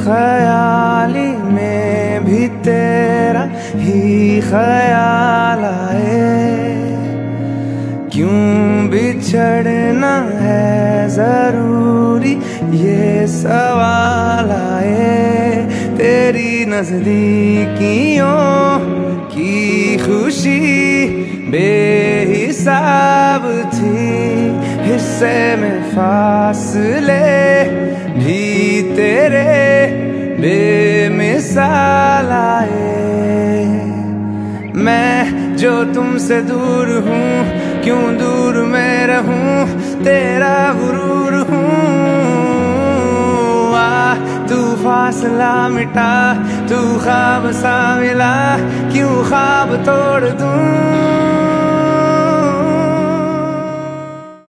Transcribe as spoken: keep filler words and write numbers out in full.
ख्याली में भी तेरा ही ख्याल आए, क्यों बिछड़ना है जरूरी ये सवाल आए। तेरी नजदीकियों की खुशी बेहिसाब थी, हिस्से में फासले भी तेरे बेमिसाल आए। मैं जो तुमसे दूर हूँ, क्यों दूर मैं रहूं, तेरा गुरूर हूँ। आ तू फासला मिटा, तू ख्वाब सा मिला, क्यों ख्वाब तोड़ दूं।